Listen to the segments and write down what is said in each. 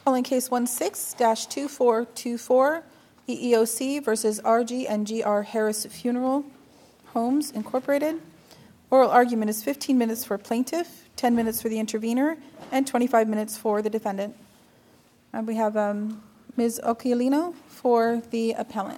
Calling case 16-2424, EEOC versus RG and GR Harris Funeral Homes, Incorporated. Oral argument is 15 minutes for plaintiff, 10 minutes for the intervener, and 25 minutes for the defendant. And we have Ms. Occhialino for the appellant.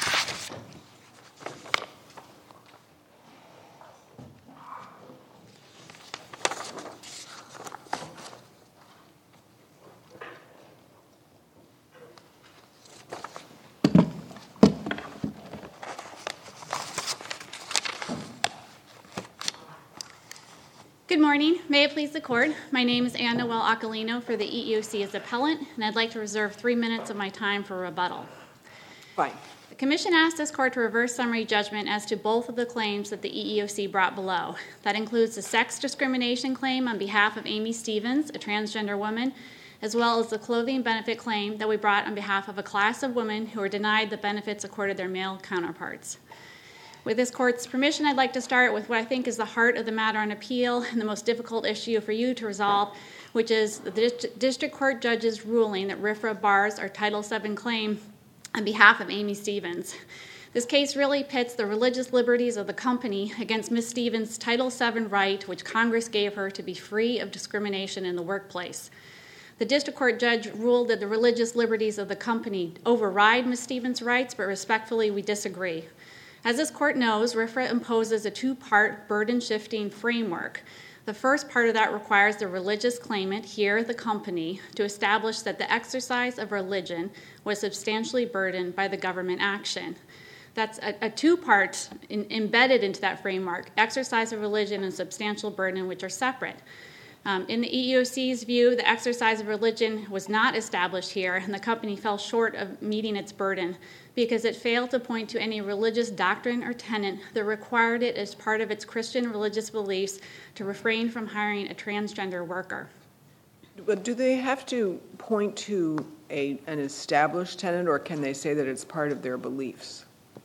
Good morning. May it please the court. My name is Anna Noel Occhialino for the EEOC as appellant, and I'd like to reserve 3 minutes of my time for rebuttal. Fine. The Commission asked this court to reverse summary judgment as to both of the claims that the EEOC brought below. That includes the sex discrimination claim on behalf of Amy Stevens, a transgender woman, as well as the clothing benefit claim that we brought on behalf of a class of women who were denied the benefits accorded their male counterparts. With this court's permission, I'd like to start with what I think is the heart of the matter on appeal and the most difficult issue for you to resolve, which is the district court judge's ruling that RFRA bars our Title VII claim on behalf of Amy Stevens. This case really pits the religious liberties of the company against Ms. Stevens' Title VII right, which Congress gave her to be free of discrimination in the workplace. The district court judge ruled that the religious liberties of the company override Ms. Stevens' rights, but respectfully, we disagree. As this court knows, RFRA imposes a two-part burden-shifting framework. The first part of that requires the religious claimant, here the company, to establish that the exercise of religion was substantially burdened by the government action. That's a two-part embedded into that framework, exercise of religion and substantial burden, which are separate. In the EEOC's view, the exercise of religion was not established here, and the company fell short of meeting its burden because it failed to point to any religious doctrine or tenet that required it as part of its Christian religious beliefs to refrain from hiring a transgender worker. But do they have to point to an established tenet, or can they say that it's part of their beliefs?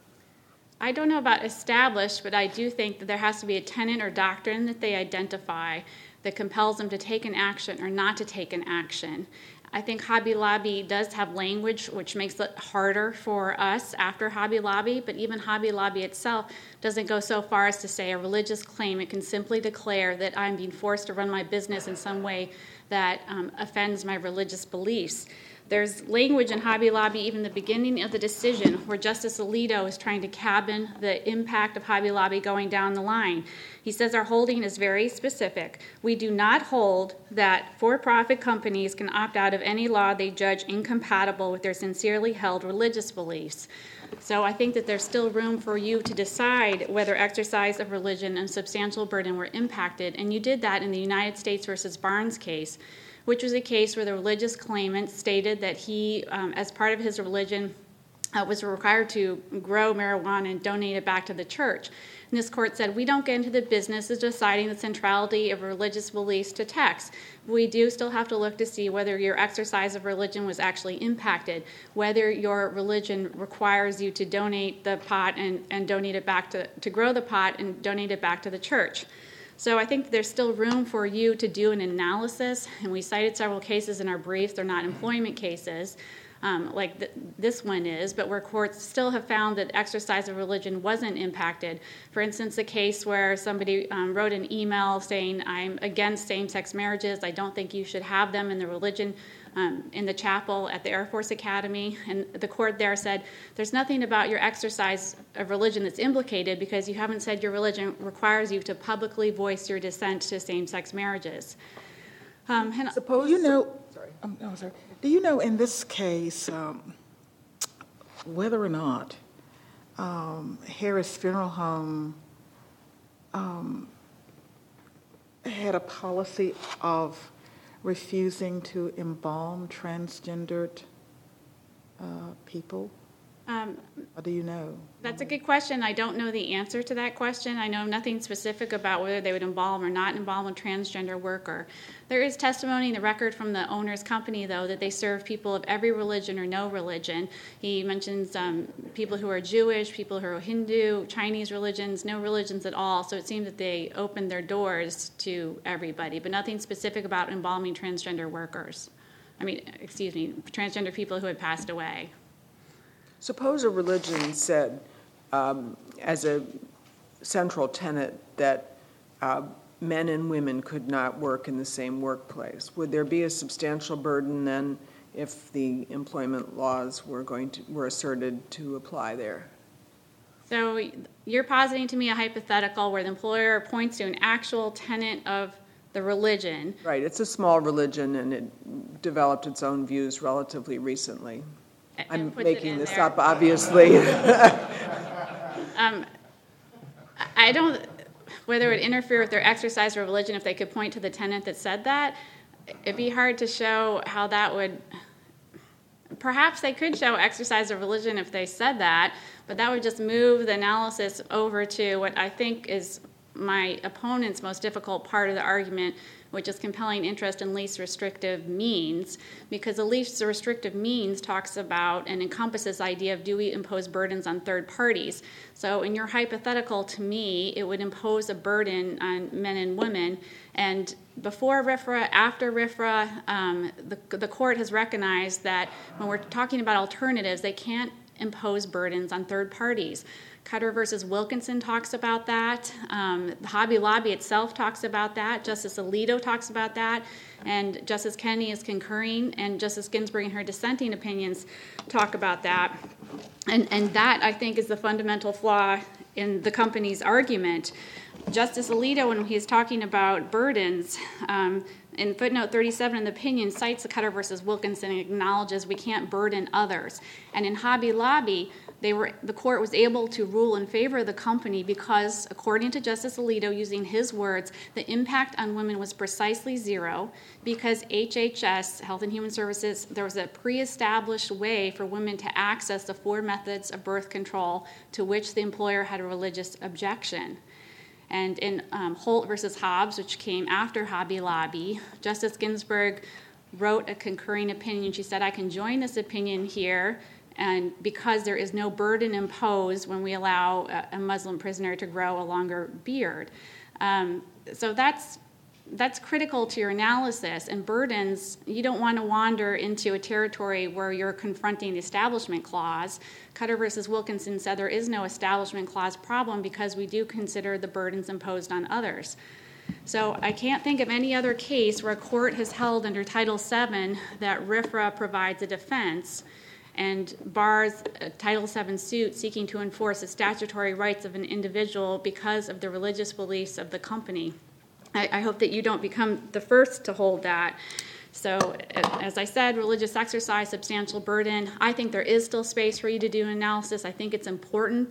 I don't know about established, but I do think that there has to be a tenet or doctrine that they identify that compels them to take an action or not to take an action. I think Hobby Lobby does have language which makes it harder for us after Hobby Lobby, but even Hobby Lobby itself doesn't go so far as to say a religious claim. It can simply declare that I'm being forced to run my business in some way that offends my religious beliefs. There's language in Hobby Lobby, even the beginning of the decision, where Justice Alito is trying to cabin the impact of Hobby Lobby going down the line. He says our holding is very specific. We do not hold that for-profit companies can opt out of any law they judge incompatible with their sincerely held religious beliefs. So I think that there's still room for you to decide whether exercise of religion and substantial burden were impacted, and you did that in the United States versus Barnes case, which was a case where the religious claimant stated that he, as part of his religion, was required to grow marijuana and donate it back to the church. And this court said, we don't get into the business of deciding the centrality of religious beliefs to text. We do still have to look to see whether your exercise of religion was actually impacted, whether your religion requires you to donate the pot and donate it back to grow the pot and donate it back to the church. So I think there's still room for you to do an analysis, and we cited several cases in our briefs. They're not employment cases like this one is, but where courts still have found that exercise of religion wasn't impacted. For instance, a case where somebody wrote an email saying, I'm against same-sex marriages. I don't think you should have them in the religion in the chapel at the Air Force Academy, and the court there said, there's nothing about your exercise of religion that's implicated because you haven't said your religion requires you to publicly voice your dissent to same-sex marriages. Suppose you know. Sorry. Sorry. Do you know in this case whether or not Harris Funeral Home had a policy of refusing to embalm transgendered people? Or do you know? That's a good question. I don't know the answer to that question. I know nothing specific about whether they would embalm or not embalm a transgender worker. There is testimony in the record from the owner's company, though, that they serve people of every religion or no religion. He mentions people who are Jewish, people who are Hindu, Chinese religions, no religions at all. So it seems that they opened their doors to everybody, but nothing specific about embalming transgender workers. transgender people who had passed away. Suppose a religion said, as a central tenet, that men and women could not work in the same workplace. Would there be a substantial burden then if the employment laws were asserted to apply there? So you're positing to me a hypothetical where the employer points to an actual tenet of the religion. Right. It's a small religion, and it developed its own views relatively recently. I'm making this up, obviously. I don't, whether it would interfere with their exercise of religion if they could point to the tenet that said that. It'd be hard to show how that would, perhaps they could show exercise of religion if they said that, but that would just move the analysis over to what I think is my opponent's most difficult part of the argument, which is compelling interest in least restrictive means, because the least restrictive means talks about and encompasses the idea of do we impose burdens on third parties. So in your hypothetical, to me, it would impose a burden on men and women. And before RFRA, after RFRA, the court has recognized that when we're talking about alternatives, they can't impose burdens on third parties. Cutter versus Wilkinson talks about that. The Hobby Lobby itself talks about that. Justice Alito talks about that. And Justice Kennedy is concurring, and Justice Ginsburg in her dissenting opinions talk about that. And that, I think, is the fundamental flaw in the company's argument. Justice Alito, when he's talking about burdens, in footnote 37 in the opinion, cites the Cutter versus Wilkinson and acknowledges we can't burden others. And in Hobby Lobby, the court was able to rule in favor of the company because, according to Justice Alito, using his words, the impact on women was precisely zero because HHS, Health and Human Services, there was a pre-established way for women to access the 4 methods of birth control to which the employer had a religious objection. And in Holt versus Hobbs, which came after Hobby Lobby, Justice Ginsburg wrote a concurring opinion. She said, I can join this opinion here, and because there is no burden imposed when we allow a Muslim prisoner to grow a longer beard. So that's critical to your analysis. And burdens, you don't want to wander into a territory where you're confronting the Establishment Clause. Cutter versus Wilkinson said there is no Establishment Clause problem because we do consider the burdens imposed on others. So I can't think of any other case where a court has held under Title VII that RFRA provides a defense and bars a Title VII suit seeking to enforce the statutory rights of an individual because of the religious beliefs of the company. I hope that you don't become the first to hold that. So, as I said, religious exercise, substantial burden. I think there is still space for you to do an analysis. I think it's important,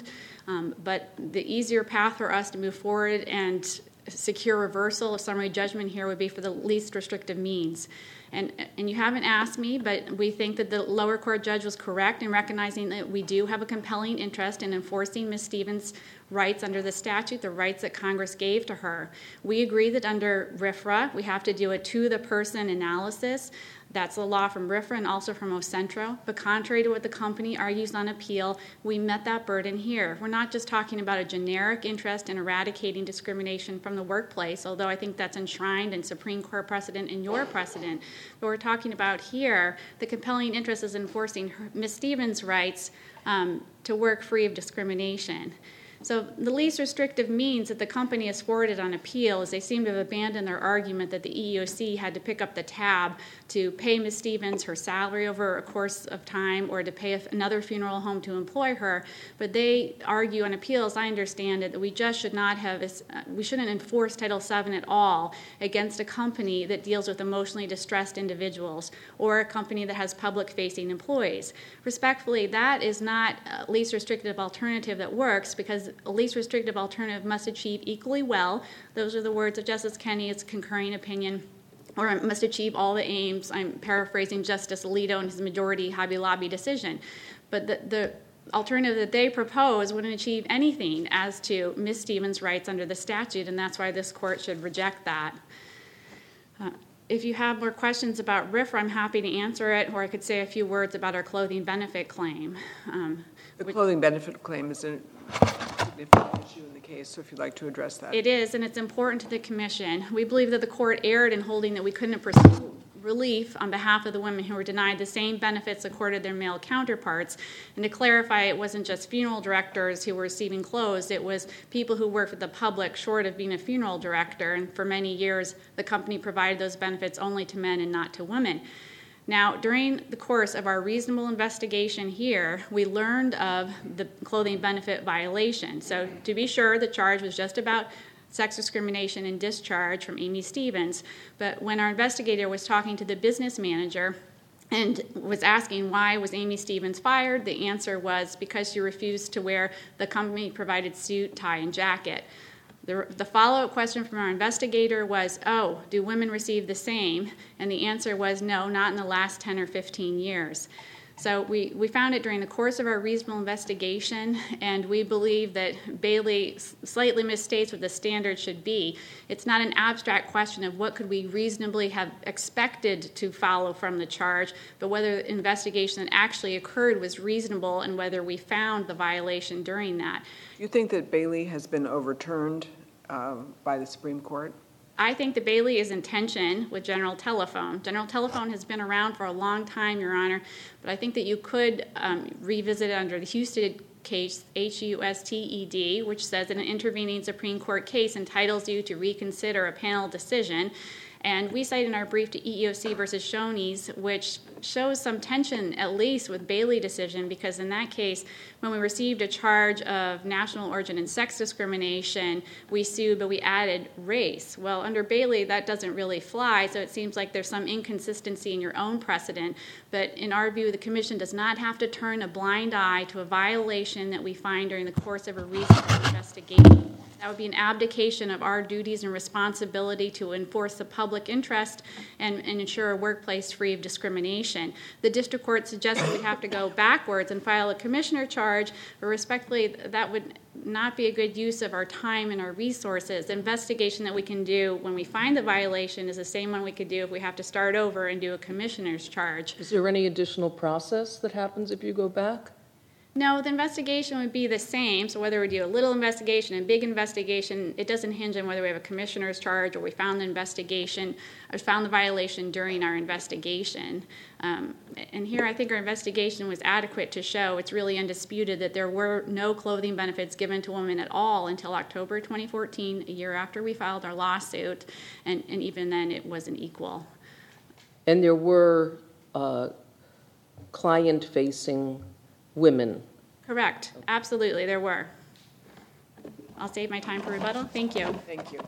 but the easier path for us to move forward and secure reversal of summary judgment here would be for the least restrictive means. And you haven't asked me, but we think that the lower court judge was correct in recognizing that we do have a compelling interest in enforcing Ms. Stevens' rights under the statute, the rights that Congress gave to her. We agree that under RFRA, we have to do a to-the-person analysis. That's the law from RFRA and also from Ocentro. But contrary to what the company argues on appeal, we met that burden here. We're not just talking about a generic interest in eradicating discrimination from the workplace, although I think that's enshrined in Supreme Court precedent and your precedent. But we're talking about here, the compelling interest is enforcing Ms. Stevens' rights to work free of discrimination. So the least restrictive means that the company has forwarded on appeal is they seem to have abandoned their argument that the EEOC had to pick up the tab to pay Ms. Stevens her salary over a course of time or to pay another funeral home to employ her. But they argue on appeal, as I understand it, that we just should not have, we shouldn't enforce Title VII at all against a company that deals with emotionally distressed individuals or a company that has public-facing employees. Respectfully, that is not a least restrictive alternative that works because a least restrictive alternative must achieve equally well. Those are the words of Justice Kennedy's concurring opinion, or must achieve all the aims. I'm paraphrasing Justice Alito in his majority Hobby Lobby decision. But the alternative that they propose wouldn't achieve anything as to Ms. Stevens' rights under the statute, and that's why this court should reject that. If you have more questions about RFRA, I'm happy to answer it, or I could say a few words about our clothing benefit claim. The clothing benefit claim is a significant issue in the case, so if you'd like to address that. It is, and it's important to the Commission. We believe that the court erred in holding that we couldn't pursue relief on behalf of the women who were denied the same benefits accorded their male counterparts. And to clarify, it wasn't just funeral directors who were receiving clothes, it was people who worked with the public short of being a funeral director. And for many years, the company provided those benefits only to men and not to women. Now, during the course of our reasonable investigation here, we learned of the clothing benefit violation. So to be sure, the charge was just about sex discrimination and discharge from Amy Stevens. But when our investigator was talking to the business manager and was asking why was Amy Stevens fired, the answer was because she refused to wear the company-provided suit, tie, and jacket. The follow-up question from our investigator was, do women receive the same? And the answer was no, not in the last 10 or 15 years. So we found it during the course of our reasonable investigation, and we believe that Bailey slightly misstates what the standard should be. It's not an abstract question of what could we reasonably have expected to follow from the charge, but whether the investigation that actually occurred was reasonable and whether we found the violation during that. Do you think that Bailey has been overturned by the Supreme Court? I think that Bailey is in tension with General Telephone. General Telephone has been around for a long time, Your Honor, but I think that you could revisit it under the Husted case, Husted, which says that an intervening Supreme Court case entitles you to reconsider a panel decision. And we cite in our brief to EEOC versus Shoney's, which shows some tension, at least, with Bailey decision, because in that case, when we received a charge of national origin and sex discrimination, we sued, but we added race. Well, under Bailey, that doesn't really fly, so it seems like there's some inconsistency in your own precedent. But in our view, the Commission does not have to turn a blind eye to a violation that we find during the course of a reasonable investigation. That would be an abdication of our duties and responsibility to enforce the public interest and ensure a workplace free of discrimination. The district court suggested we have to go backwards and file a commissioner charge, but respectfully, that would not be a good use of our time and our resources. The investigation that we can do when we find the violation is the same one we could do if we have to start over and do a commissioner's charge. Is there any additional process that happens if you go back? No, the investigation would be the same. So whether we do a little investigation, a big investigation, it doesn't hinge on whether we have a commissioner's charge or we found the investigation or found the violation during our investigation. And here I think our investigation was adequate to show it's really undisputed that there were no clothing benefits given to women at all until October 2014, a year after we filed our lawsuit, and even then it wasn't equal. And there were client-facing women. Correct. Absolutely, there were. I'll save my time for rebuttal. Thank you. Thank you.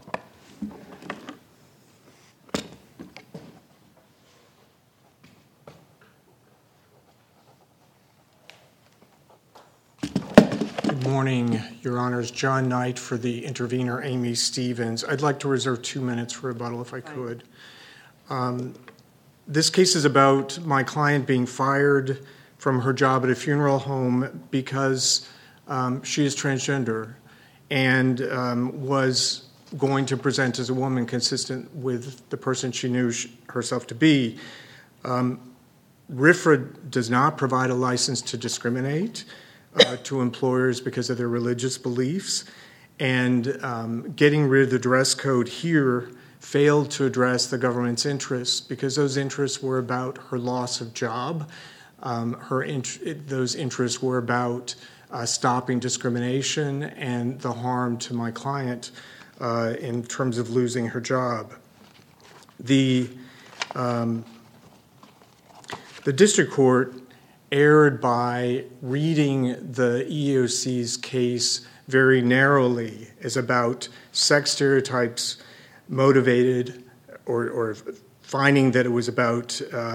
Good morning, Your Honors. John Knight for the intervener, Amy Stevens. I'd like to reserve 2 minutes for rebuttal if I could. This case is about my client being fired from her job at a funeral home because she is transgender and was going to present as a woman consistent with the person she knew herself to be. RFRA does not provide a license to discriminate to employers because of their religious beliefs, and getting rid of the dress code here failed to address the government's interests because those interests were about her loss of job. Those interests were about stopping discrimination and the harm to my client in terms of losing her job. The district court erred by reading the EEOC's case very narrowly as about sex stereotypes motivated or finding that it was about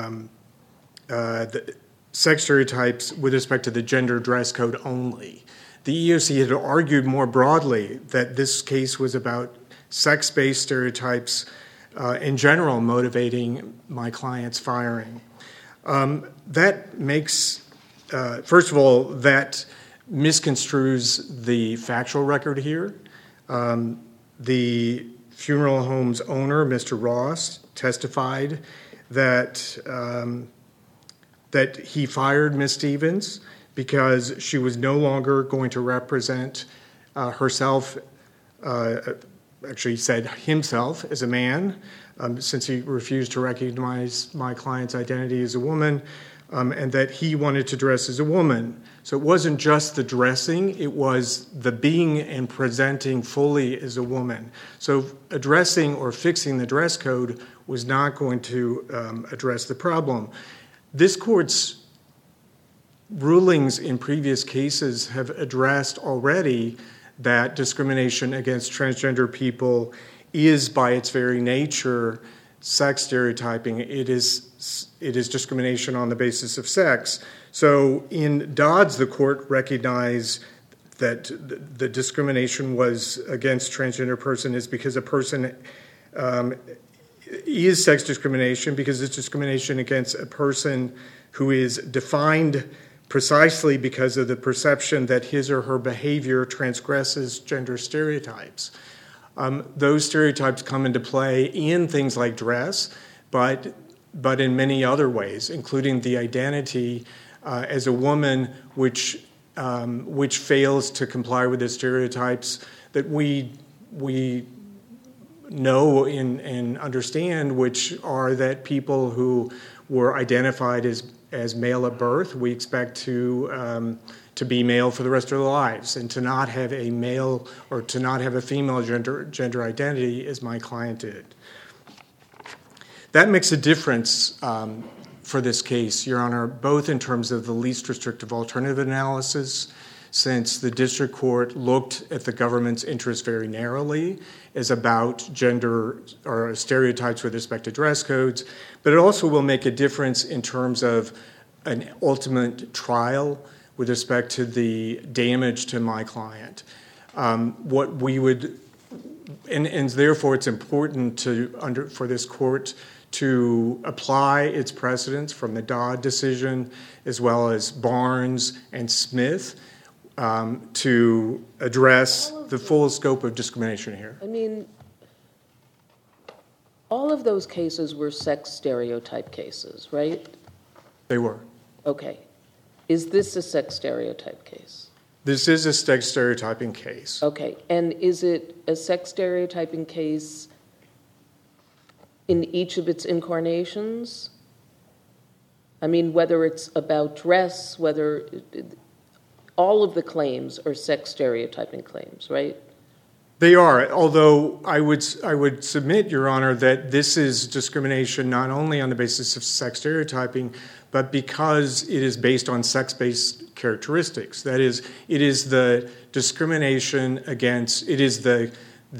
the sex stereotypes with respect to the gender dress code only. The EEOC had argued more broadly that this case was about sex-based stereotypes in general motivating my client's firing. That makes, first of all, that misconstrues the factual record here. The funeral home's owner, Mr. Ross, testified that he fired Ms. Stevens because she was no longer going to represent herself, actually he said himself as a man, since he refused to recognize my client's identity as a woman, and that he wanted to dress as a woman. So it wasn't just the dressing, it was the being and presenting fully as a woman. So addressing or fixing the dress code was not going to address the problem. This court's rulings in previous cases have addressed already that discrimination against transgender people is, by its very nature, sex stereotyping. It is discrimination on the basis of sex. So in Dodds, the court recognized that the discrimination was against transgender person is because a person is sex discrimination because it's discrimination against a person who is defined precisely because of the perception that his or her behavior transgresses gender stereotypes. Those stereotypes come into play in things like dress, but in many other ways, including the identity as a woman, which fails to comply with the stereotypes that we know and understand, which are that people who were identified as male at birth, we expect to be male for the rest of their lives, and to not have a male or to not have a female gender identity as my client did. That makes a difference for this case, Your Honor, both in terms of the least restrictive alternative analysis, since the district court looked at the government's interest very narrowly as about gender or stereotypes with respect to dress codes, but it also will make a difference in terms of an ultimate trial with respect to the damage to my client. What we would, and therefore it's important for this court to apply its precedents from the Dodd decision as well as Barnes and Smith to address the full scope of discrimination here. I mean, all of those cases were sex stereotype cases, right? They were. Okay. Is this a sex stereotype case? This is a sex stereotyping case. Okay. And is it a sex stereotyping case in each of its incarnations? I mean, whether it's about dress, whether all of the claims are sex stereotyping claims, right? They are, although I would submit, Your Honor, that this is discrimination not only on the basis of sex stereotyping, but because it is based on sex-based characteristics. That is, it is the discrimination against, it is the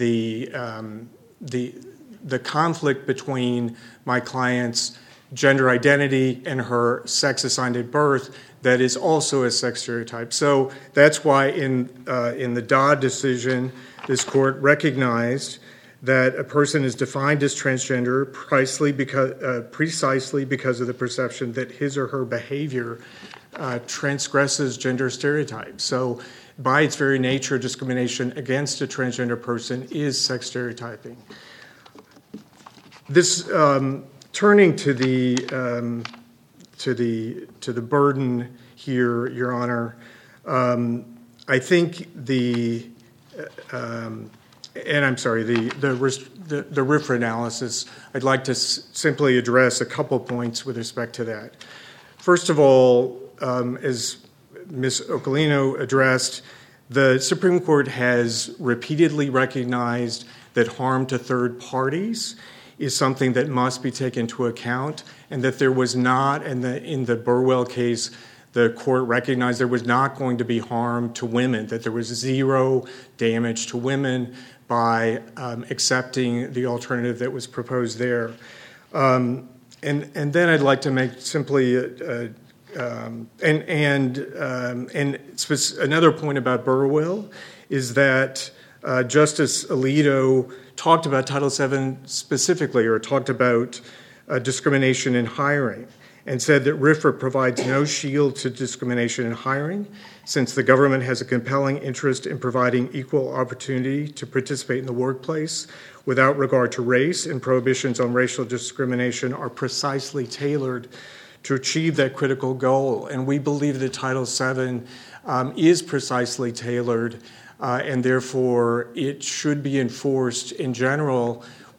conflict between my client's gender identity and her sex assigned at birth that is also a sex stereotype. So that's why in the Dodd decision, this court recognized that a person is defined as transgender precisely because of the perception that his or her behavior transgresses gender stereotypes. So by its very nature, discrimination against a transgender person is sex stereotyping. This turning to the burden here, Your Honor, I think the RFRA analysis, I'd like to simply address a couple points with respect to that. First of all, as Ms. Occolino addressed, the Supreme Court has repeatedly recognized that harm to third parties is something that must be taken into account, and that there was not, in the Burwell case, the court recognized there was not going to be harm to women, that there was zero damage to women by accepting the alternative that was proposed there. And then I'd like to make simply another point about Burwell is that Justice Alito talked about Title VII specifically, or talked about discrimination in hiring, and said that RFRA provides no shield to discrimination in hiring, since the government has a compelling interest in providing equal opportunity to participate in the workplace without regard to race, and prohibitions on racial discrimination are precisely tailored to achieve that critical goal. And we believe that Title VII is precisely tailored, and therefore it should be enforced in general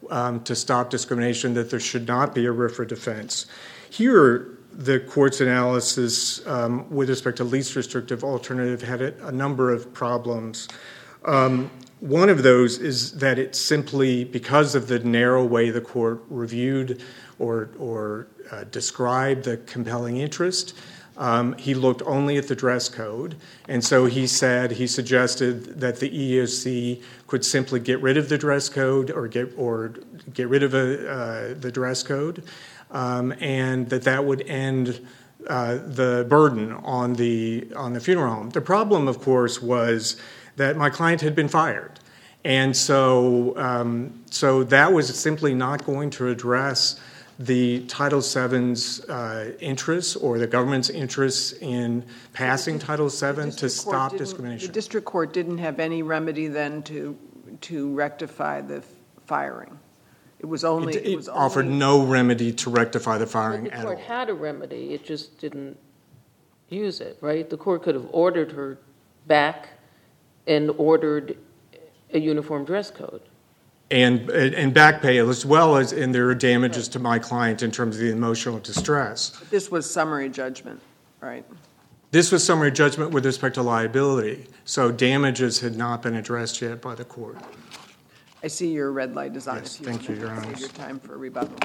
to stop discrimination, that there should not be a RFRA defense. Here, the court's analysis with respect to least restrictive alternative had a number of problems. One of those is that it simply, because of the narrow way the court reviewed or described the compelling interest, he looked only at the dress code, and so he suggested that the EEOC could simply get rid of the dress code or get rid of the dress code, and that would end the burden on the funeral home. The problem, of course, was that my client had been fired, and so that was simply not going to address the Title VII's interests or the government's interests in passing Title VII to stop discrimination. The district court didn't have any remedy then to rectify the firing. It offered no remedy to rectify the firing at all. The court had a remedy, it just didn't use it, right? The court could have ordered her back and ordered a uniform dress code. And back pay, as well as, and there are damages to my client in terms of the emotional distress. But this was summary judgment, right? This was summary judgment with respect to liability, so damages had not been addressed yet by the court. I see your red light is on. Yes, thank you, Your Honor. Save your time for rebuttal.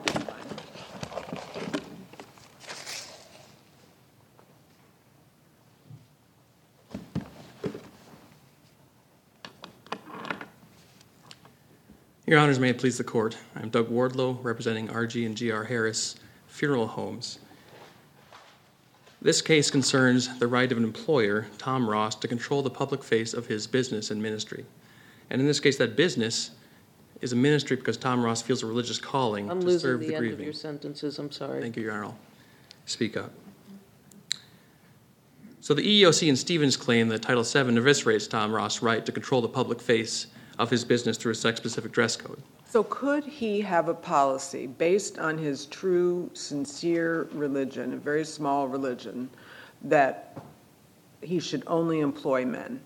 Your Honors, may it please the Court. I'm Doug Wardlow, representing RG and GR Harris Funeral Homes. This case concerns the right of an employer, Tom Ross, to control the public face of his business and ministry. And in this case, that business is a ministry because Tom Ross feels a religious calling to serve the grieving. I'm losing the end of your sentences, I'm sorry. Thank you, Your Honor. I'll speak up. So the EEOC and Stevens claim that Title VII eviscerates Tom Ross' right to control the public face of his business through a sex-specific dress code. So could he have a policy based on his true, sincere religion, a very small religion, that he should only employ men?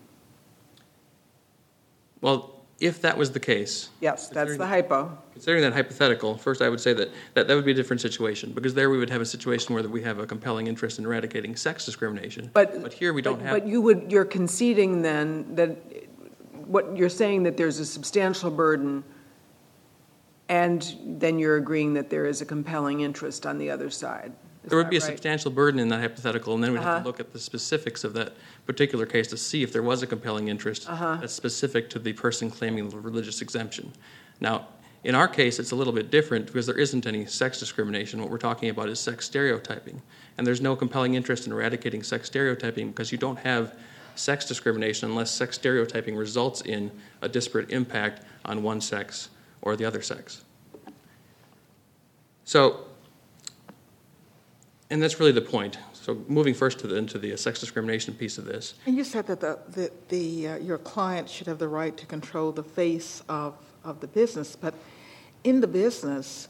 Well, if that was the case... Yes, that's the hypo. Considering that hypothetical, first I would say that would be a different situation, because there we would have a situation where we have a compelling interest in eradicating sex discrimination. But here we don't have... But you're conceding then that... What you're saying that there's a substantial burden, and then you're agreeing that there is a compelling interest on the other side. There would be a substantial burden in that hypothetical, and then we'd have to look at the specifics of that particular case to see if there was a compelling interest that's specific to the person claiming the religious exemption. Now, in our case, it's a little bit different because there isn't any sex discrimination. What we're talking about is sex stereotyping, and there's no compelling interest in eradicating sex stereotyping because you don't have sex discrimination unless sex stereotyping results in a disparate impact on one sex or the other sex. So, and that's really the point. So moving first into the sex discrimination piece of this. And you said that your client should have the right to control the face of the business, but in the business,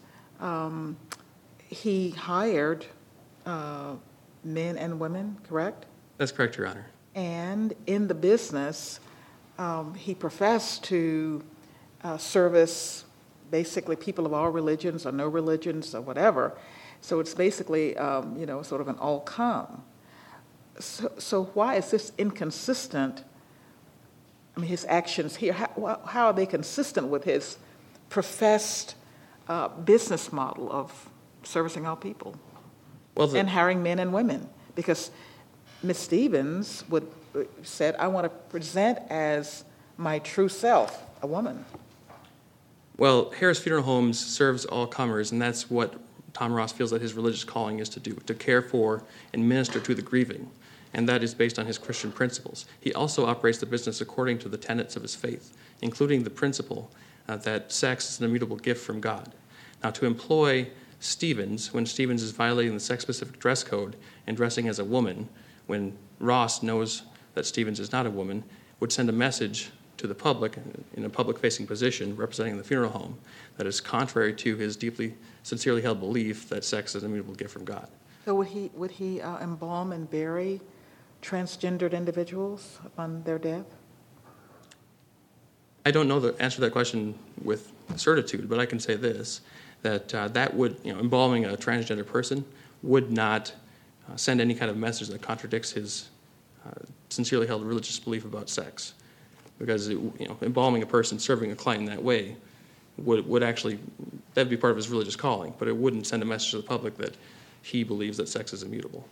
he hired men and women, correct? That's correct, Your Honor. And in the business, he professed to service basically people of all religions or no religions or whatever. So it's basically, sort of an all-com. So why is this inconsistent? I mean, his actions here, how are they consistent with his professed business model of servicing all people and hiring men and women? Because Ms. Stevens said, I want to present as my true self, a woman. Well, Harris Funeral Homes serves all comers, and that's what Tom Ross feels that his religious calling is to do, to care for and minister to the grieving, and that is based on his Christian principles. He also operates the business according to the tenets of his faith, including the principle that sex is an immutable gift from God. Now, to employ Stevens, when Stevens is violating the sex-specific dress code and dressing as a woman, when Ross knows that Stevens is not a woman, would send a message to the public in a public-facing position representing the funeral home that is contrary to his deeply, sincerely held belief that sex is an immutable gift from God. So would he embalm and bury transgendered individuals upon their death? I don't know the answer to that question with certitude, but I can say this, that that would, embalming a transgender person would not send any kind of message that contradicts his sincerely held religious belief about sex. Because, embalming a person, serving a client in that way, would actually, that would be part of his religious calling, but it wouldn't send a message to the public that he believes that sex is immutable.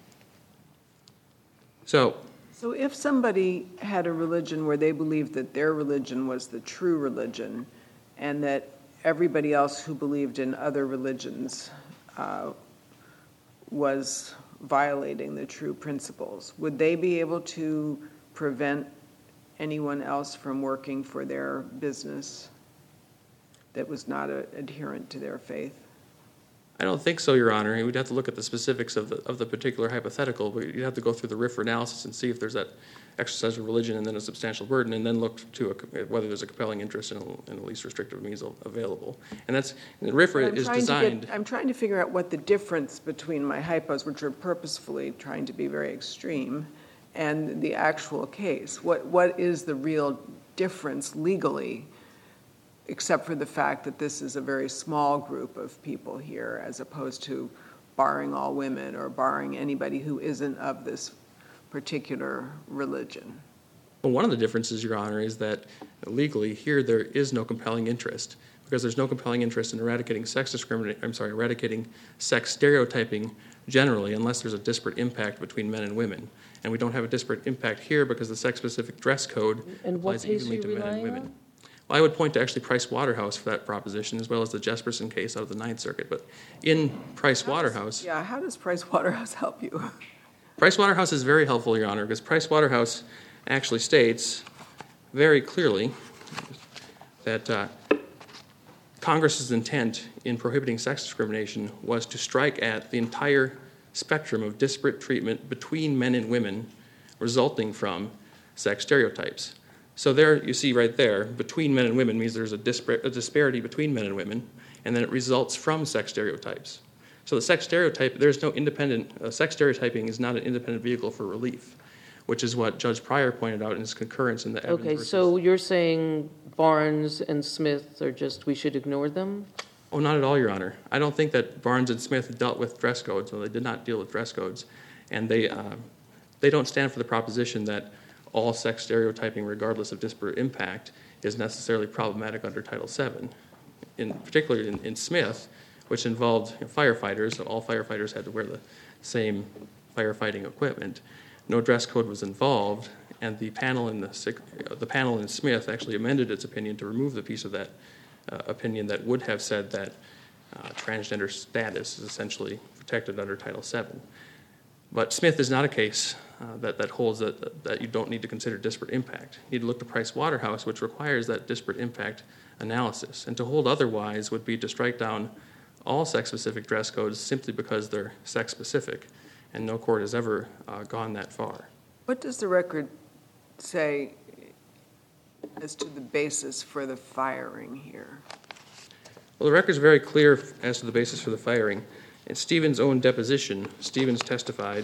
So if somebody had a religion where they believed that their religion was the true religion and that everybody else who believed in other religions was violating the true principles, would they be able to prevent anyone else from working for their business that was not adherent to their faith? I don't think so, Your Honor. We'd have to look at the specifics of the particular hypothetical, but you'd have to go through the RFRA analysis and see if there's that exercise of religion and then a substantial burden, and then look to whether there's a compelling interest in a least restrictive means available. And that's, the RFRA is designed... I'm trying to figure out what the difference between my hypos, which are purposefully trying to be very extreme, and the actual case. What is the real difference legally, except for the fact that this is a very small group of people here, as opposed to barring all women or barring anybody who isn't of this particular religion? Well, one of the differences, Your Honor, is that legally here there is no compelling interest, because there's no compelling interest in eradicating eradicating sex stereotyping generally, unless there's a disparate impact between men and women. And we don't have a disparate impact here because the sex-specific dress code applies evenly to men and women. Well, I would point to actually Price Waterhouse for that proposition, as well as the Jesperson case out of the Ninth Circuit. But in Price Waterhouse... How does Price Waterhouse help you? Price Waterhouse is very helpful, Your Honor, because Price Waterhouse actually states very clearly that Congress's intent in prohibiting sex discrimination was to strike at the entire spectrum of disparate treatment between men and women resulting from sex stereotypes. So there, you see right there, between men and women means there's a disparity between men and women, and then it results from sex stereotypes. So the sex stereotype, there's no independent, sex stereotyping is not an independent vehicle for relief, which is what Judge Pryor pointed out in his concurrence in the Evans Okay, versus... so you're saying Barnes and Smith are just, we should ignore them? Oh, not at all, Your Honor. I don't think that Barnes and Smith dealt with dress codes, so they did not deal with dress codes. And they don't stand for the proposition that all sex stereotyping, regardless of disparate impact, is necessarily problematic under Title VII. Particularly in Smith, which involved firefighters, so all firefighters had to wear the same firefighting equipment. No dress code was involved, and the panel in Smith actually amended its opinion to remove the piece of that opinion that would have said that transgender status is essentially protected under Title VII. But Smith is not a case that holds that you don't need to consider disparate impact. You need to look to Price Waterhouse, which requires that disparate impact analysis. And to hold otherwise would be to strike down all sex-specific dress codes simply because they're sex-specific, and no court has ever gone that far. What does the record say as to the basis for the firing here? Well, the record is very clear as to the basis for the firing. In Stevens' own deposition, Stevens testified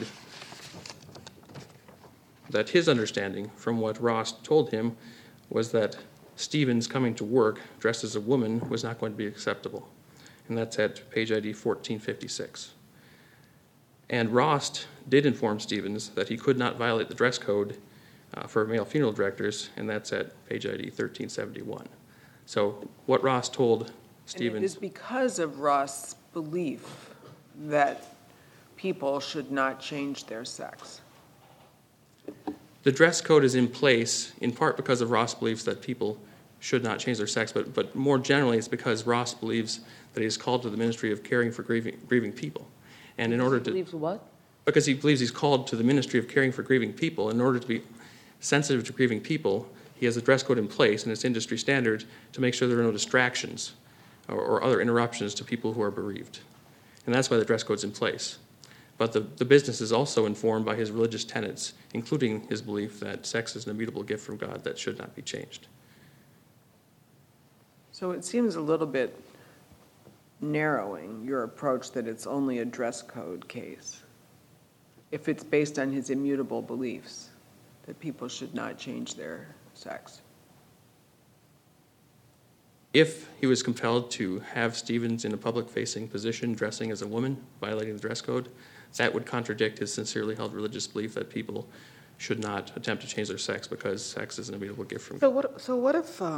that his understanding from what Ross told him was that Stevens coming to work dressed as a woman was not going to be acceptable. And that's at page ID 1456. And Ross did inform Stevens that he could not violate the dress code for male funeral directors, and that's at page ID 1371. So what Ross told Stevens... And it is because of Ross' belief that people should not change their sex. The dress code is in place in part because of Ross' beliefs that people should not change their sex, but more generally it's because Ross believes that he is called to the ministry of caring for grieving people. And in order to... Believes what? Because he believes he's called to the ministry of caring for grieving people. In order to be sensitive to grieving people, he has a dress code in place, and it's industry standard to make sure there are no distractions or other interruptions to people who are bereaved. And that's why the dress code's in place. But the business is also informed by his religious tenets, including his belief that sex is an immutable gift from God that should not be changed. So it seems a little bit narrowing your approach that it's only a dress code case, if it's based on his immutable beliefs that people should not change their sex. If he was compelled to have Stevens in a public-facing position dressing as a woman, violating the dress code, that would contradict his sincerely held religious belief that people should not attempt to change their sex because sex is an immutable gift from God. So what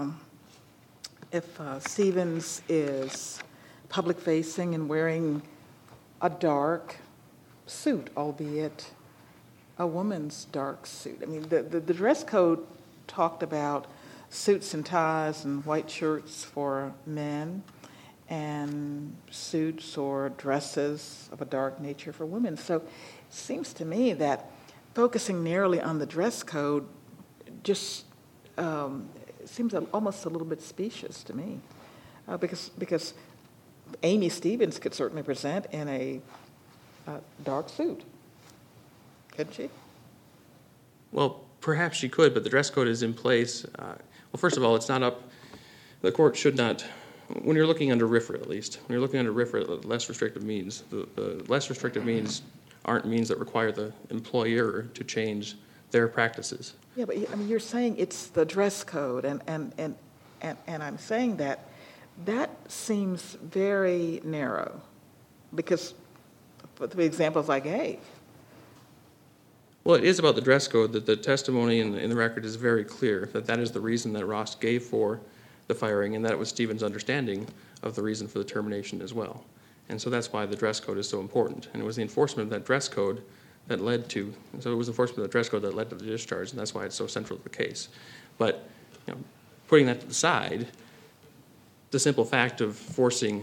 if Stevens is public-facing and wearing a dark suit, albeit a woman's dark suit? I mean, the dress code talked about suits and ties and white shirts for men and suits or dresses of a dark nature for women. So it seems to me that focusing narrowly on the dress code just seems almost a little bit specious to me, because Amy Stevens could certainly present in a dark suit, couldn't she? Well, perhaps she could, but the dress code is in place. Well, first of all, it's not up. The court should not, when you're looking under RFRA at least, when you're looking under RFRA, less restrictive means, the less restrictive means aren't means that require the employer to change their practices. Yeah, but I mean, you're saying it's the dress code, and I'm saying that seems very narrow, because for the examples I gave. Well, it is about the dress code that the testimony in the record is very clear that that is the reason that Ross gave for the firing, and that it was Stevens' understanding of the reason for the termination as well. And so that's why the dress code is so important. And it was the enforcement of that dress code that led to, so it was enforcement of the dress code that led to the discharge, and that's why it's so central to the case. But putting that to the side, the simple fact of forcing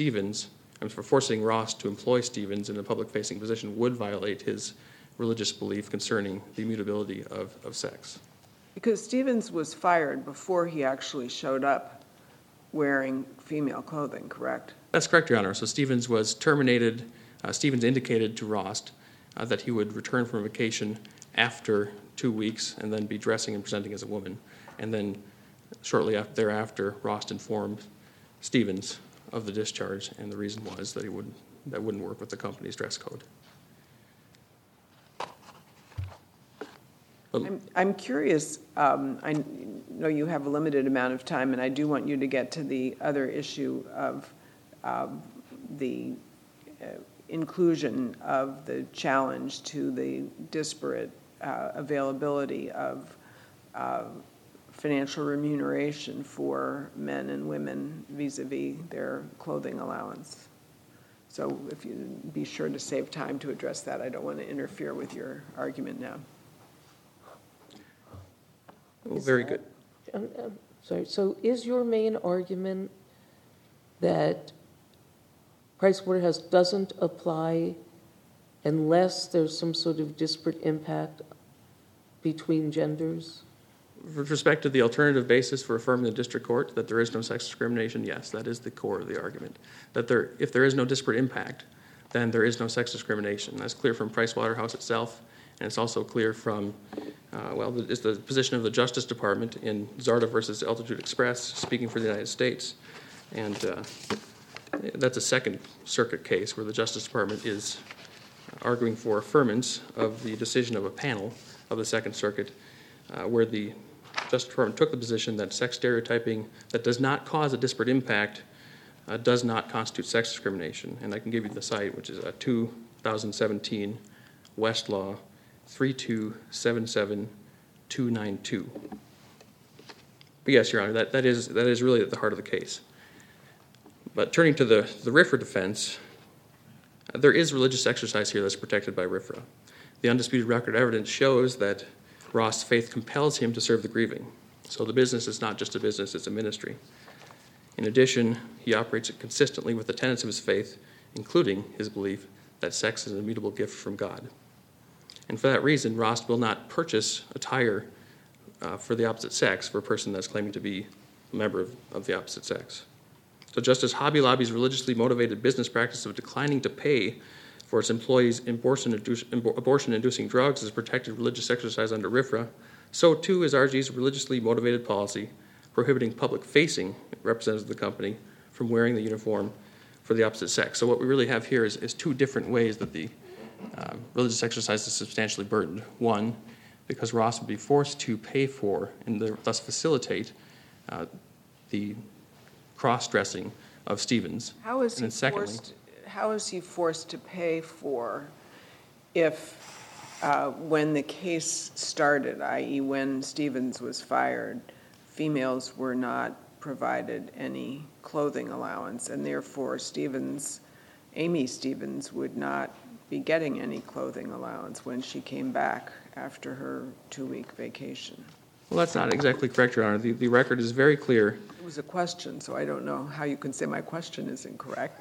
Ross to employ Stevens in a public-facing position would violate his religious belief concerning the immutability of sex. Because Stevens was fired before he actually showed up wearing female clothing, correct? That's correct, Your Honor. So Stevens was terminated. Stevens indicated to Ross that he would return from vacation after 2 weeks and then be dressing and presenting as a woman. And then shortly thereafter, Ross informed Stevens of the discharge, and the reason was that that wouldn't work with the company's dress code. I'm curious, I know you have a limited amount of time, and I do want you to get to the other issue of the inclusion of the challenge to the disparate availability of financial remuneration for men and women vis-a-vis their clothing allowance. So if you'd be sure to save time to address that, I don't want to interfere with your argument now. Well, very good. Sorry, so is your main argument that Pricewaterhouse doesn't apply unless there's some sort of disparate impact between genders? With respect to the alternative basis for affirming the district court, that there is no sex discrimination, yes, that is the core of the argument. That if there is no disparate impact, then there is no sex discrimination. That's clear from Pricewaterhouse itself, and it's also clear from, it's the position of the Justice Department in Zarda versus Altitude Express, speaking for the United States. And that's a Second Circuit case where the Justice Department is arguing for affirmance of the decision of a panel of the Second Circuit, where the Justice Department took the position that sex stereotyping that does not cause a disparate impact does not constitute sex discrimination. And I can give you the site, which is 2017 Westlaw 3277292. But yes, Your Honor, that is really at the heart of the case. But turning to the RFRA defense, there is religious exercise here that's protected by RFRA. The undisputed record evidence shows that Ross' faith compels him to serve the grieving. So the business is not just a business, it's a ministry. In addition, he operates it consistently with the tenets of his faith, including his belief that sex is an immutable gift from God. And for that reason, Ross will not purchase attire for the opposite sex for a person that's claiming to be a member of the opposite sex. So just as Hobby Lobby's religiously motivated business practice of declining to pay for its employees' abortion-inducing drugs is protected religious exercise under RFRA, so too is RG's religiously motivated policy prohibiting public-facing representatives of the company from wearing the uniform for the opposite sex. So what we really have here is two different ways that the religious exercise is substantially burdened. One, because Ross would be forced to pay for and thus facilitate the cross-dressing of Stevens. How is And then secondly, he forced to pay for if, when the case started, i.e. when Stevens was fired, females were not provided any clothing allowance, and therefore Amy Stevens would not be getting any clothing allowance when she came back after her 2-week vacation? well, that's not exactly correct, Your Honor. The record is very clear. It was a question, so I don't know how you can say my question is incorrect.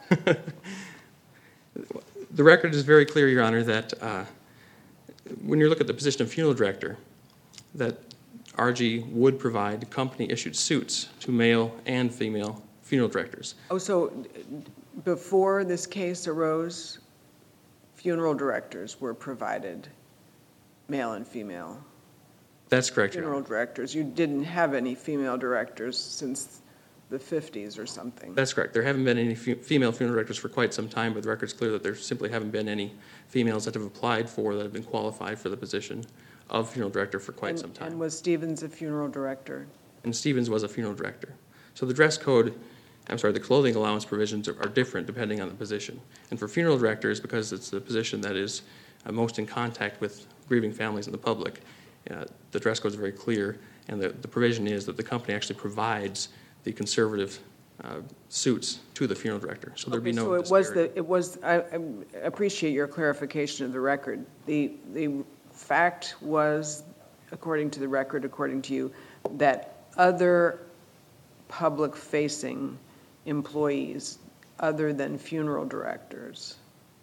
The record is very clear, Your Honor, that when you look at the position of funeral director, that RG would provide company-issued suits to male and female funeral directors. Oh, so before this case arose, funeral directors were provided male and female That's correct, Your funeral Honor. directors. You didn't have any female directors since the 50s or something. That's correct. There haven't been any female funeral directors for quite some time, but the record's clear that there simply haven't been any females that have applied for, that have been qualified for the position of funeral director for quite some time. And was Stevens a funeral director? And Stevens was a funeral director. So the the clothing allowance provisions are different depending on the position. And for funeral directors, because it's the position that is most in contact with grieving families and the public, the dress code is very clear, and the provision is that the company actually provides the conservative suits to the funeral director. So there'd be no disparity. I appreciate your clarification of the record. The fact was, according to the record, according to you, that other public-facing employees, other than funeral directors,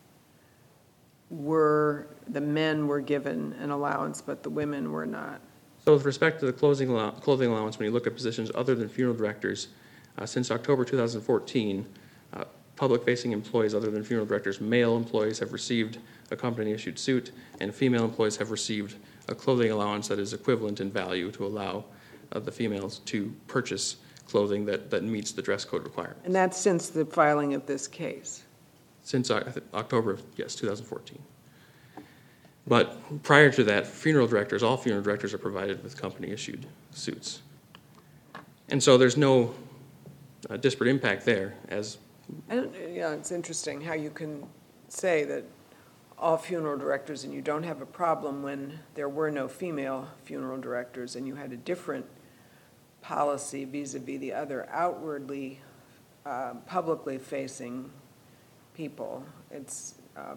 the men were given an allowance, but the women were not. So with respect to the clothing allowance, when you look at positions other than funeral directors, since October 2014, public-facing employees other than funeral directors, male employees have received a company-issued suit, and female employees have received a clothing allowance that is equivalent in value to allow the females to purchase clothing that meets the dress code requirement. And that's since the filing of this case? Since October of, 2014. But prior to that, all funeral directors are provided with company-issued suits. And so there's no disparate impact there. It's interesting how you can say that all funeral directors, and you don't have a problem when there were no female funeral directors, and you had a different policy vis-a-vis the other outwardly, publicly facing people. It's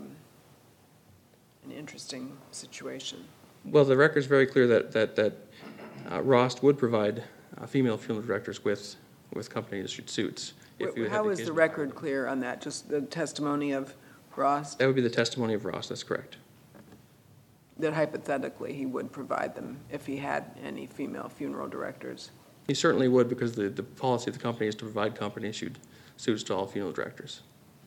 an interesting situation. Well, the record is very clear that Rost would provide female funeral directors with company-issued suits. How is the record clear on that? Just the testimony of Rost? That would be the testimony of Rost, that's correct. That hypothetically he would provide them if he had any female funeral directors? He certainly would, because the policy of the company is to provide company-issued suits to all funeral directors.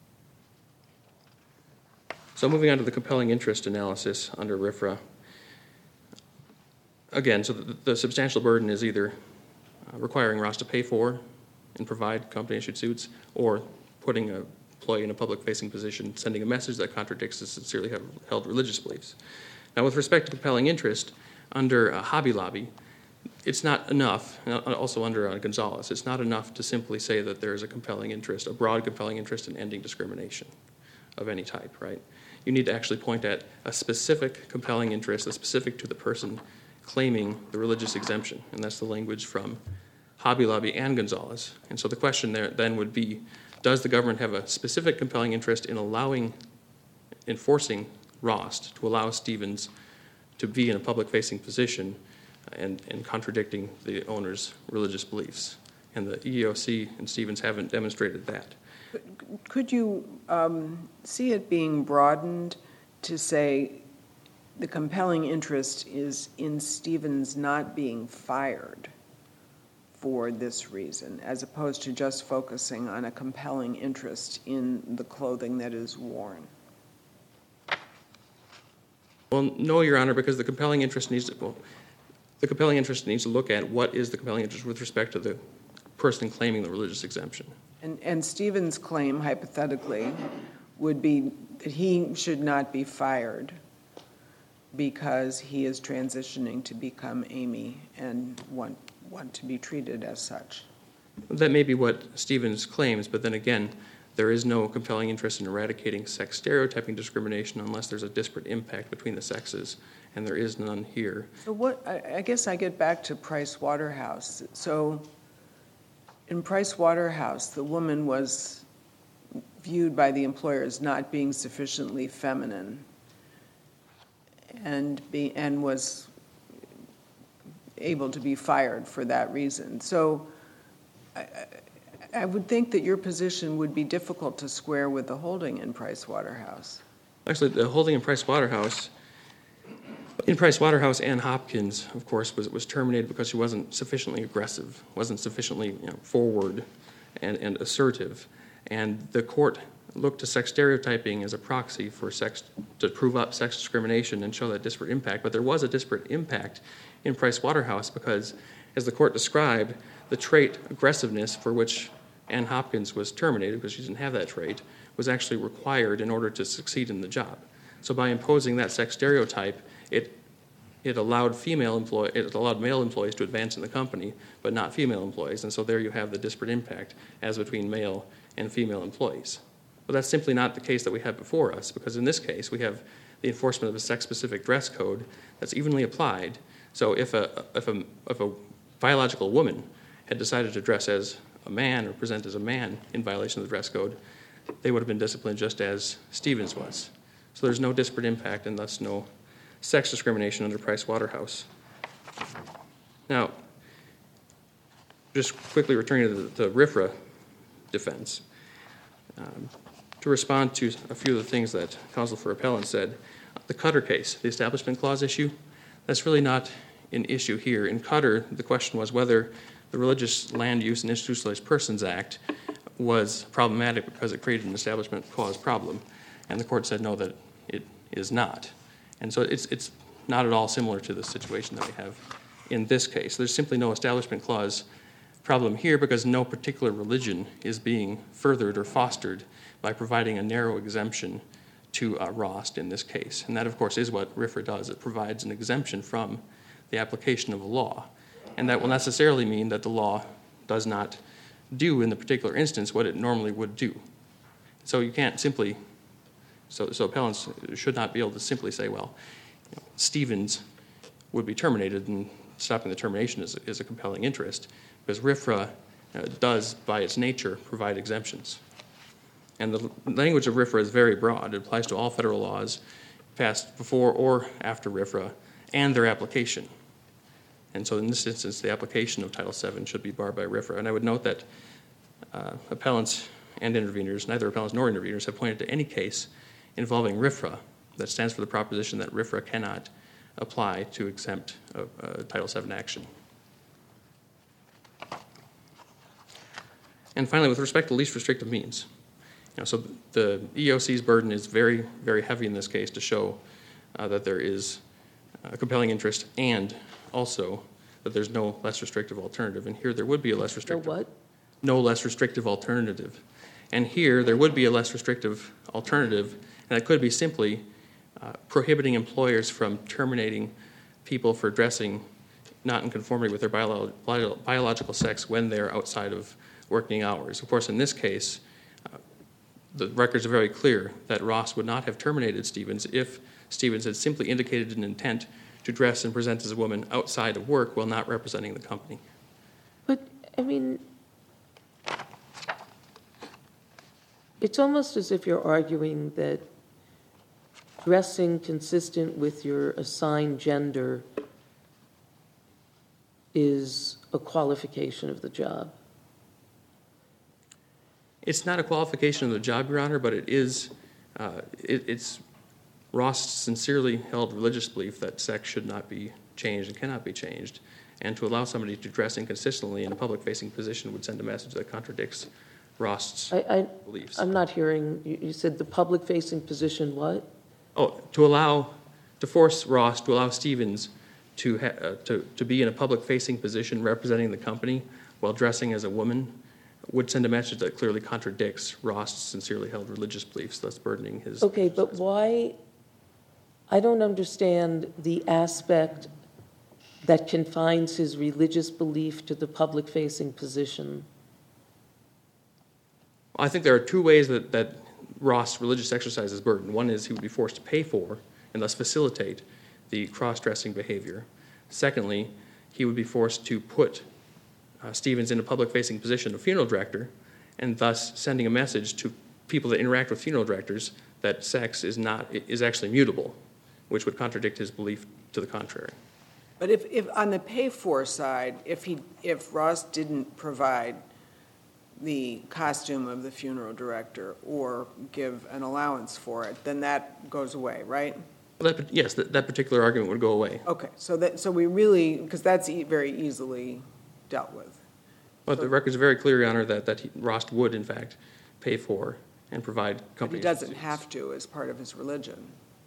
So moving on to the compelling interest analysis under RFRA. Again, so the substantial burden is either requiring Rost to pay for and provide company-issued suits, or putting an employee in a public-facing position, sending a message that contradicts his sincerely held religious beliefs. Now, with respect to compelling interest, under Hobby Lobby, it's not enough, also under Gonzalez, it's not enough to simply say that there is a compelling interest, a broad compelling interest in ending discrimination of any type, right? You need to actually point at a specific compelling interest that's specific to the person claiming the religious exemption, and that's the language from Hobby Lobby and Gonzalez. And so the question there then would be, does the government have a specific compelling interest in enforcing Rost to allow Stevens to be in a public-facing position and contradicting the owner's religious beliefs? And the EEOC and Stevens haven't demonstrated that. Could you see it being broadened to say the compelling interest is in Stevens not being fired for this reason, as opposed to just focusing on a compelling interest in the clothing that is worn? Well, no, Your Honor, because the compelling interest needs to look at what is the compelling interest with respect to the person claiming the religious exemption. And Stevens' claim, hypothetically, would be that he should not be fired because he is transitioning to become Amy and want to be treated as such. That may be what Stevens claims, but then again, there is no compelling interest in eradicating sex stereotyping discrimination unless there's a disparate impact between the sexes, and there is none here. So I guess I get back to Price Waterhouse. So in Price Waterhouse, the woman was viewed by the employer as not being sufficiently feminine and was able to be fired for that reason. So I would think that your position would be difficult to square with the holding in Price Waterhouse. Actually, the holding in Price Waterhouse, Ann Hopkins, of course, was terminated because she wasn't sufficiently aggressive, wasn't sufficiently forward and assertive. And the court looked to sex stereotyping as a proxy for sex to prove up sex discrimination and show that disparate impact. But there was a disparate impact in Price Waterhouse because, as the court described, the trait aggressiveness for which Ann Hopkins was terminated, because she didn't have that trait, was actually required in order to succeed in the job. So by imposing that sex stereotype, it allowed male employees to advance in the company, but not female employees. And so there you have the disparate impact as between male and female employees. But that's simply not the case that we have before us, because in this case we have the enforcement of a sex-specific dress code that's evenly applied. So if a biological woman had decided to dress as a man or present as a man in violation of the dress code, they would have been disciplined just as Stevens was. So there's no disparate impact and thus no sex discrimination under Price Waterhouse. Now, just quickly returning to the RFRA defense, to respond to a few of the things that counsel for appellant said, the Cutter case, the Establishment Clause issue, that's really not an issue here. In Cutter, the question was whether the Religious Land Use and Institutionalized Persons Act was problematic because it created an Establishment Clause problem. And the court said no, that it is not. And so it's not at all similar to the situation that we have in this case. There's simply no Establishment Clause problem here because no particular religion is being furthered or fostered by providing a narrow exemption to ROST in this case. And that, of course, is what RFRA does. It provides an exemption from the application of a law. And that will necessarily mean that the law does not do in the particular instance what it normally would do. So you can't simply, so appellants should not be able to simply say, well, Stevens would be terminated and stopping the termination is a compelling interest, because RFRA does, by its nature, provide exemptions. And the language of RFRA is very broad. It applies to all federal laws passed before or after RFRA and their application. And so in this instance, the application of Title VII should be barred by RFRA. And I would note that appellants and interveners, neither appellants nor interveners, have pointed to any case involving RFRA that stands for the proposition that RFRA cannot apply to exempt a Title VII action. And finally, with respect to least restrictive means, so the EEOC's burden is very, very heavy in this case to show that there is a compelling interest and also that there's no less restrictive alternative. And here there would be a less restrictive. No what? No less restrictive alternative. And here there would be a less restrictive alternative, and that could be simply prohibiting employers from terminating people for dressing not in conformity with their biological sex when they're outside of working hours. Of course, in this case, the records are very clear that Ross would not have terminated Stevens if Stevens had simply indicated an intent to dress and present as a woman outside of work while not representing the company. But, I mean, it's almost as if you're arguing that dressing consistent with your assigned gender is a qualification of the job. It's not a qualification of the job, Your Honor, but it is. It's Ross' sincerely held religious belief that sex should not be changed and cannot be changed, and to allow somebody to dress inconsistently in a public-facing position would send a message that contradicts Ross' beliefs. I'm not hearing. You said the public-facing position. What? Oh, to force Ross to allow Stevens to be in a public-facing position representing the company while dressing as a woman would send a message that clearly contradicts Ross' sincerely held religious beliefs, thus burdening his... Okay, but why... I don't understand the aspect that confines his religious belief to the public-facing position. I think there are two ways that Ross' religious exercise is burdened. One is he would be forced to pay for and thus facilitate the cross-dressing behavior. Secondly, he would be forced to put Stevens in a public-facing position of funeral director, and thus sending a message to people that interact with funeral directors that sex is actually mutable, which would contradict his belief to the contrary. But if on the pay-for side, if Ross didn't provide the costume of the funeral director or give an allowance for it, then that goes away, right? Well, that particular argument would go away. Okay, so we really, because that's very easily dealt with. But the record's very clear, Your Honor, that Ross would, in fact, pay for and provide company. But he doesn't have to as part of his religion.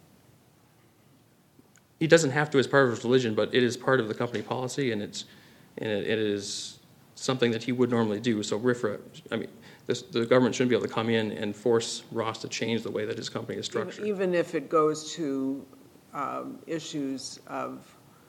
He doesn't have to as part of his religion, but it is part of the company policy, and it is something that he would normally do. So RFRA, the government shouldn't be able to come in and force Ross to change the way that his company is structured. Even if it goes to issues of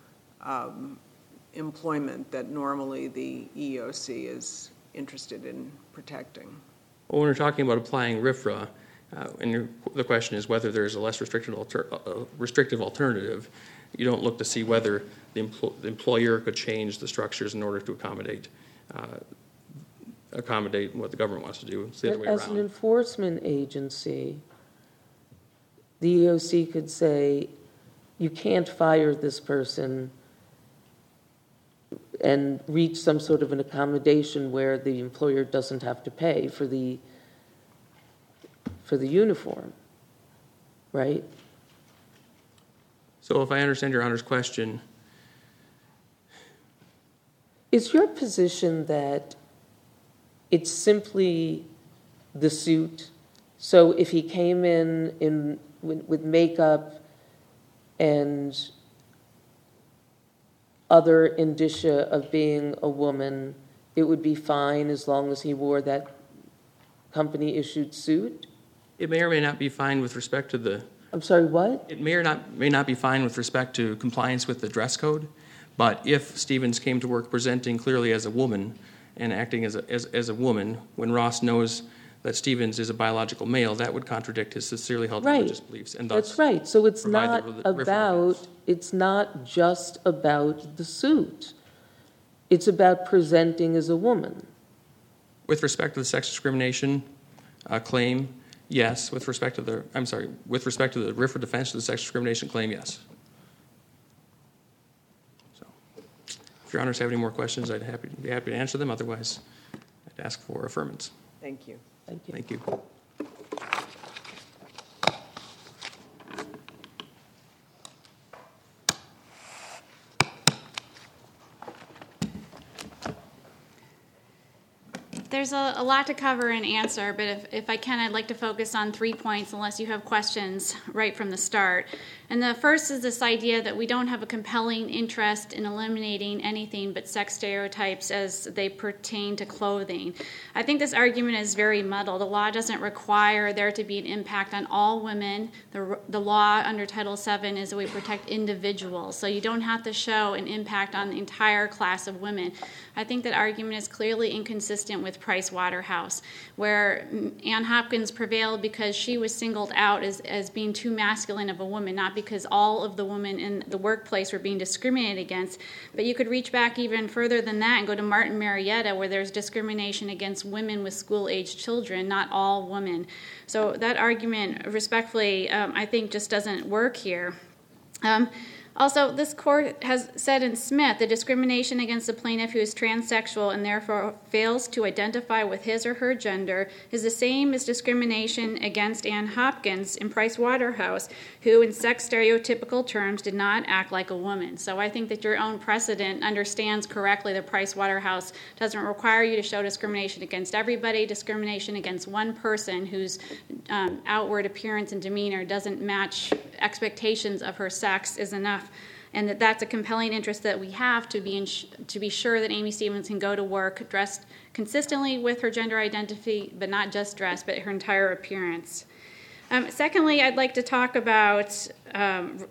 employment that normally the EEOC is interested in protecting. Well, when we're talking about applying RFRA, and the question is whether there's a less restrictive alternative, you don't look to see whether the employer could change the structures in order to accommodate what the government wants to do. It's the other way around. As an enforcement agency, the EEOC could say, you can't fire this person, and reach some sort of an accommodation where the employer doesn't have to pay for the uniform, right? So if I understand Your Honor's question, is your position that it's simply the suit? So if he came in with makeup and other indicia of being a woman, it would be fine as long as he wore that company-issued suit? it may or may not be fine with respect to the... I'm sorry, what? It may not be fine with respect to compliance with the dress code, but if Stevens came to work presenting clearly as a woman and acting as a woman, when Ross knows that Stevens is a biological male, that would contradict his sincerely held religious beliefs. And thus that's right. So it's provide it's not just about the suit. It's about presenting as a woman. With respect to the sex discrimination claim, yes. With respect to the RFRA defense of the sex discrimination claim, yes. So, if Your Honors have any more questions, I'd be happy to answer them. Otherwise, I'd ask for affirmance. Thank you. Thank you. Thank you. There's a lot to cover and answer, but if I can, I'd like to focus on 3 points unless you have questions right from the start. And the first is this idea that we don't have a compelling interest in eliminating anything but sex stereotypes as they pertain to clothing. I think this argument is very muddled. The law doesn't require there to be an impact on all women. The law under Title VII is that we protect individuals, so you don't have to show an impact on the entire class of women. I think that argument is clearly inconsistent with Price Waterhouse, where Ann Hopkins prevailed because she was singled out as being too masculine of a woman, not because all of the women in the workplace were being discriminated against. But you could reach back even further than that and go to Martin Marietta, where there's discrimination against women with school-aged children, not all women. So that argument, respectfully, I think just doesn't work here. Also, this court has said in Smith that discrimination against a plaintiff who is transsexual and therefore fails to identify with his or her gender is the same as discrimination against Ann Hopkins in Price Waterhouse, who in sex stereotypical terms did not act like a woman. So I think that your own precedent understands correctly that Price Waterhouse doesn't require you to show discrimination against everybody. Discrimination against one person whose outward appearance and demeanor doesn't match expectations of her sex is enough. And that's a compelling interest that we have to be sure that Amy Stevens can go to work dressed consistently with her gender identity, but not just dressed, but her entire appearance. Secondly, I'd like to talk about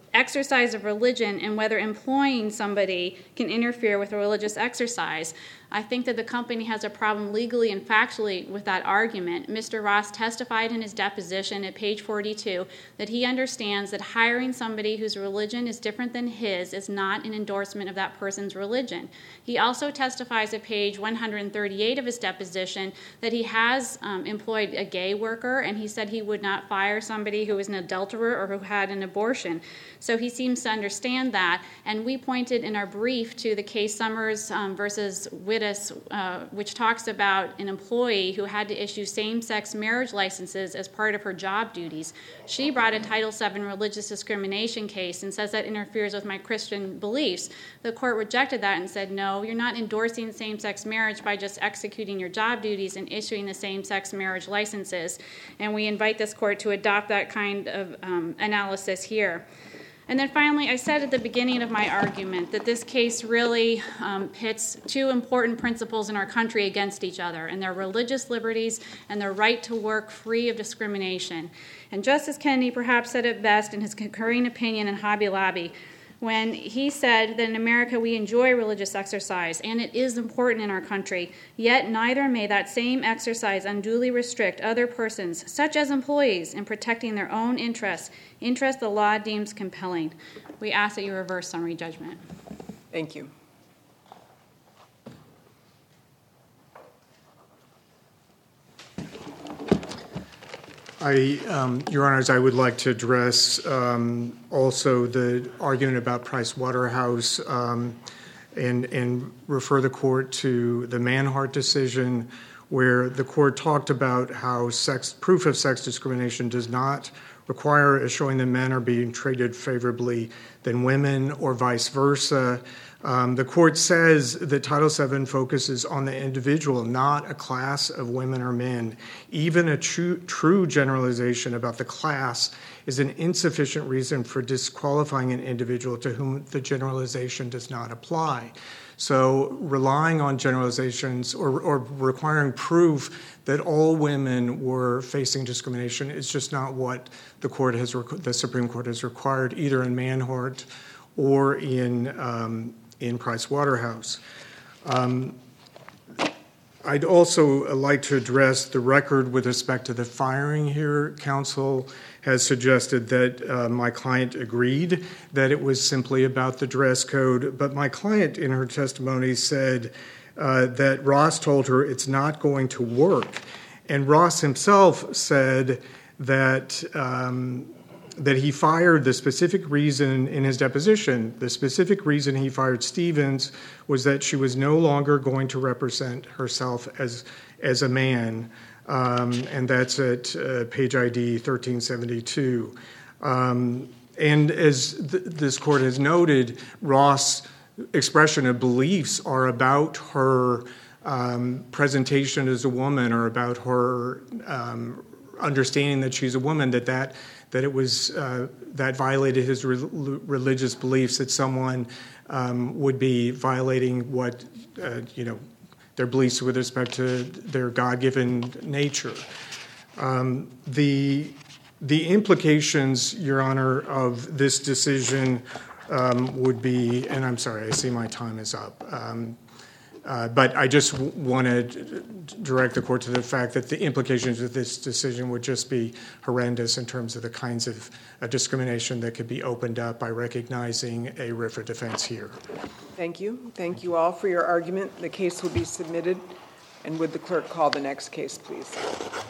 exercise of religion and whether employing somebody can interfere with a religious exercise. I think that the company has a problem legally and factually with that argument. Mr. Ross testified in his deposition at page 42 that he understands that hiring somebody whose religion is different than his is not an endorsement of that person's religion. He also testifies at page 138 of his deposition that he has employed a gay worker, and he said he would not fire somebody who was an adulterer or who had an abortion. So he seems to understand that, and we pointed in our brief to the case Summers versus Wittes, which talks about an employee who had to issue same-sex marriage licenses as part of her job duties. She brought a Title VII religious discrimination case and says that interferes with my Christian beliefs. The court rejected that and said, no, you're not endorsing same-sex marriage by just executing your job duties and issuing the same-sex marriage licenses. And we invite this court to adopt that kind of analysis here. And then finally, I said at the beginning of my argument that this case really pits two important principles in our country against each other, and their religious liberties and their right to work free of discrimination. And Justice Kennedy perhaps said it best in his concurring opinion in Hobby Lobby when he said that in America we enjoy religious exercise, and it is important in our country, yet neither may that same exercise unduly restrict other persons, such as employees, in protecting their own interests the law deems compelling. We ask that you reverse summary judgment. Thank you. Your Honors, I would like to address also the argument about Price Waterhouse and refer the court to the Manhart decision, where the court talked about how proof of sex discrimination does not require a showing that men are being treated favorably than women or vice versa. The court says that Title VII focuses on the individual, not a class of women or men. Even a true generalization about the class is an insufficient reason for disqualifying an individual to whom the generalization does not apply. So relying on generalizations or requiring proof that all women were facing discrimination is just not what the Supreme Court has required, either in Manhart or in Price Waterhouse. I'd also like to address the record with respect to the firing here. Counsel has suggested that my client agreed that it was simply about the dress code, but my client in her testimony said that Ross told her it's not going to work. And Ross himself said that he fired the specific reason in his deposition. The specific reason he fired Stevens was that she was no longer going to represent herself as a man, and that's at page ID 1372. And as this court has noted, Ross' expression of beliefs are about her presentation as a woman, or about her understanding that she's a woman, that it was that violated his religious beliefs, that someone would be violating what their beliefs with respect to their God-given nature. The implications, Your Honor, of this decision would be, and I'm sorry, I see my time is up. But I just want to direct the court to the fact that the implications of this decision would just be horrendous in terms of the kinds of discrimination that could be opened up by recognizing a RFRA defense here. Thank you. Thank you all for your argument. The case will be submitted. And would the clerk call the next case, please?